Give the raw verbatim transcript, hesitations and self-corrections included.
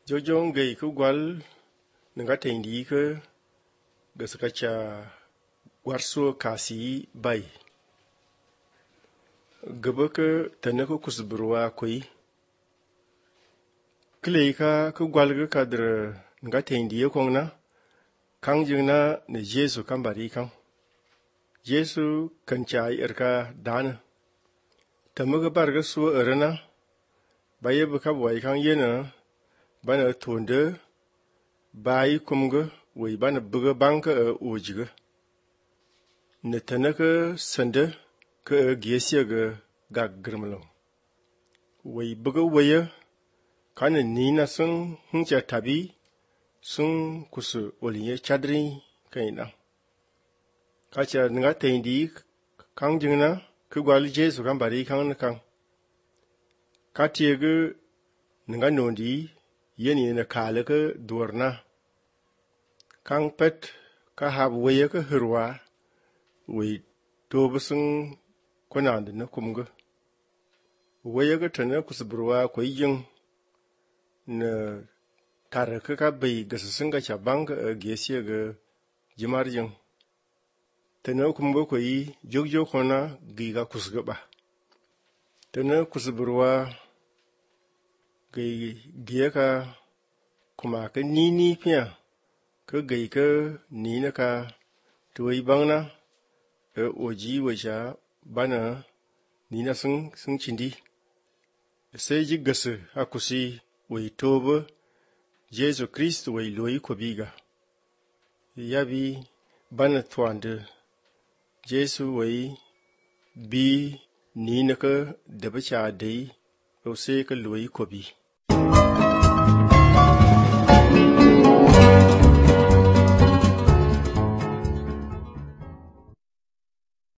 Jojong gai ku gwal nga tendi ke gasakacha warso kasi bai gaba ke tanaka kusburwa koi kleka ku gwal ga kadra nga tendi ye kongna kangjingna ne Jesu kambari kan Jesu kanchai erka dana tamaga barga so erana baye baka boy kan yena bana tonde bayi kumga wai bana buga banka a ojiga ne tanaka sanda ka gesiya ga gaggirmalo wai buga waya kana nina sun huncha tabi sun kusu oliye chadri kaina kacha nga tendi kangjingna ku gwal Jesu kan bari kan kan katiyega nga nondi yeni na kala ka duwarna kan pet ka hab waya ka hirwa wai tobusun kunand na kumga waya ka tana kusburwa kwai yin na taraka ka bai gasasun ga chabanga a gesiya ga jimar yin tana kumga kwai jogjo kona giga kusgaba tana kusburwa gai giya ka kuma ka nini fiya ka gai ka nina ka tuwai bangna e oji waja bana nina sun sun cindi sai ji gasa akusi wai toba Jesu Kristo wai loyi kobiga yabi bana tuwanda Jesu wai bi nina ka dabacha dai sai ka loyi kobi